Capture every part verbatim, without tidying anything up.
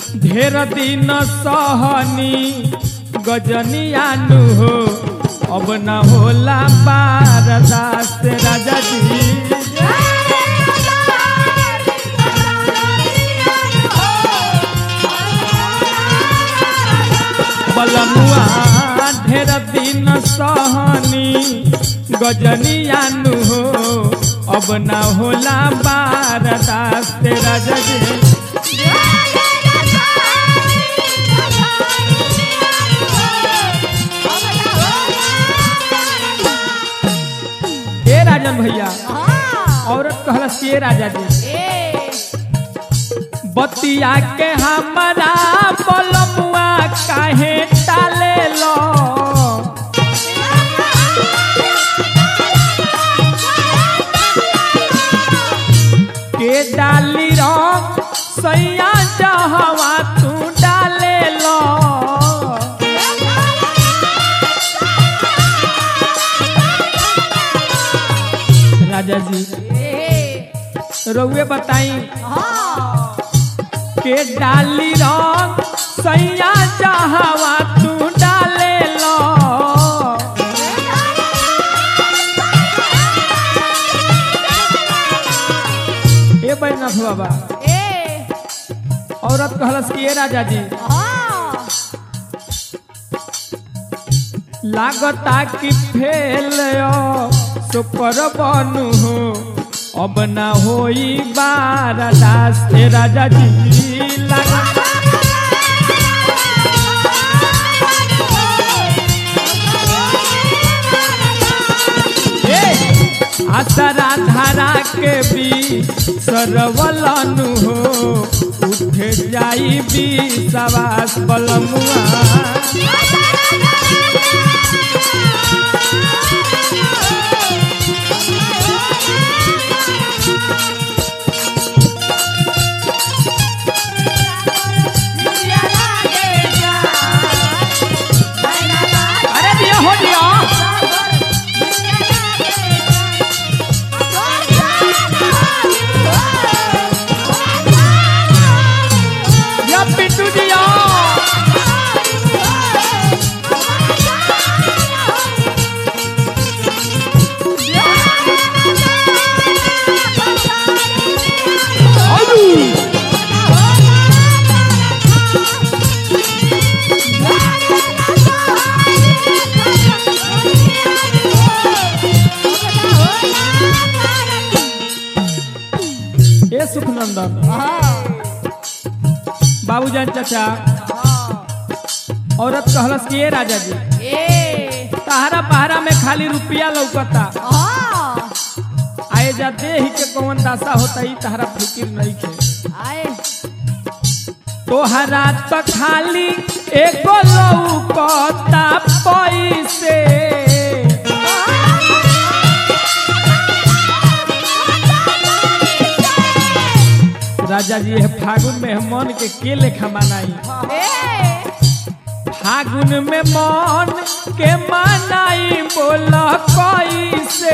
ढेर दिन सहनी गजनियानु हो अब न होला बारदास राजा जी बलमुआ ढेर दिन सहनी गजनियानु हो अब न होला बारदास राजा जी राजन भैया औरत कहलस के राजा जी बतिया के हमारा बलमुआ काहे टाले लो के डाली रंग सैया जहवा तू डाले लो राजा जी रउए बताई के डाली रंग सैया जहवा तू डाले लो ए बैनाथ बाबा औरत कहलस कि ए राजा जी लागता कि फेल सुपर बनू हो अब ना होई बारदास राजा जी लागता आसरा धारा के भी सरवलनु हो उठे जाई भी सवास बलमुआ अरे दिया हो दिया सुखनंदन बाबूजान चाचा औरत कहलस कि ए राजा जी तहरा पहरा में खाली रुपया लौकता आए जा देह के कौन दासा होता ही तहरा फिक्र नहीं खे तोहरा तो खाली एको लौकता पैसे राजा जी है फागुन में मन के के लेखा मनाई फागुन में मन के मनाई बोला कैसे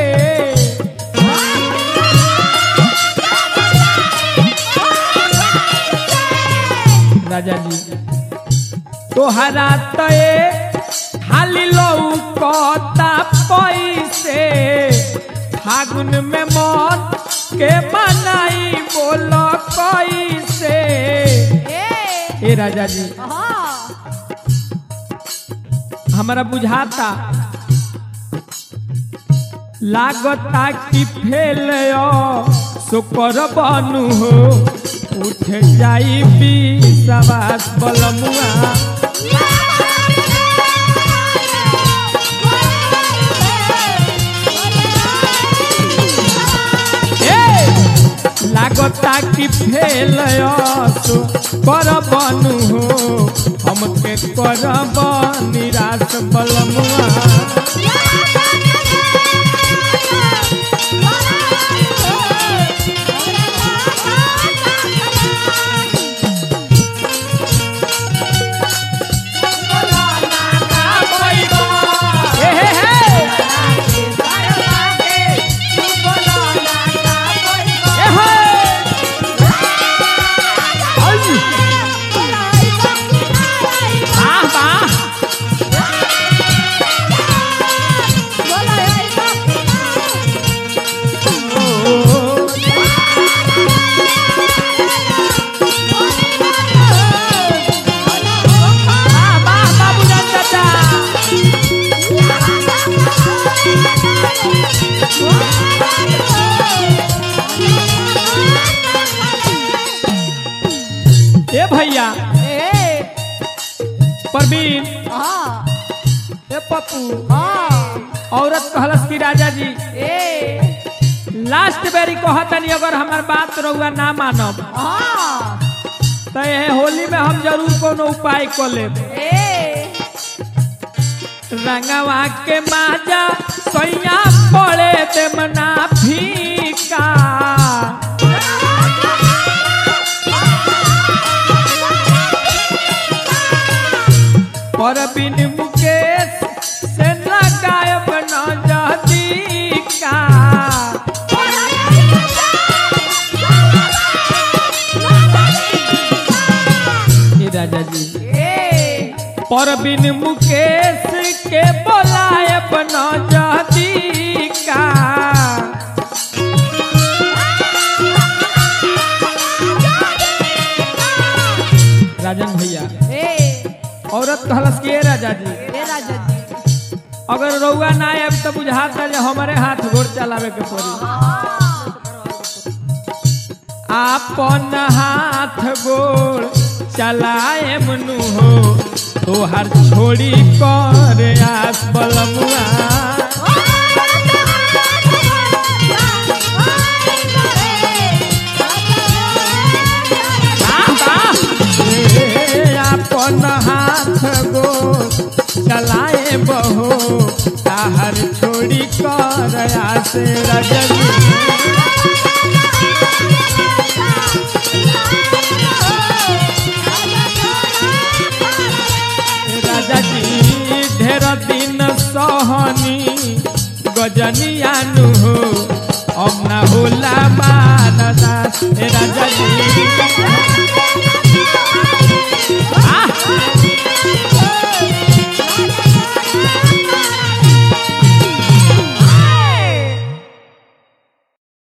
राजा जी तोहरा तो खाली लौकता पैसे फागुन में मन के मनाई बोलो कैसे ए राजा जी हमारा बुझाता लागता कि फेल सुकर बनू हो उठ जाई भी सवास बलमुआ लागता कि फेल कर बनू हो हमके करब निराश बलमुआ ए भैया ए परवीन हाँ ए पप्पू हाँ औरत कहलस की राजा जी ए लास्ट बेरी कहतनी अगर हमार बात रहुआ ना मानब हाँ तो ये होली में हम जरूर कोनो उपाय कर लेब। ए रंगवा के माजा सैया पड़े ते मना फीका परवीन मुकेश से लगायब न जदी का ए राजा जी ए परवीन मुकेश के बोलायब न जदी का राजन भैया ए औरत कहलस कि ए राजा जी ए राजा जी अगर रउआ ना आब तो बुझाता जे हमारे हाथ गोड़ चलावे के पड़ी। आपन हाथ गोड़ चलाए मनु हो तोहर छोड़ी कर आस बलमुआ अपन हाथ गोड़ चलाए बहो ताहर छोड़ी कर आसे रजनी राजा जी ढेर दिन सहनी गजनी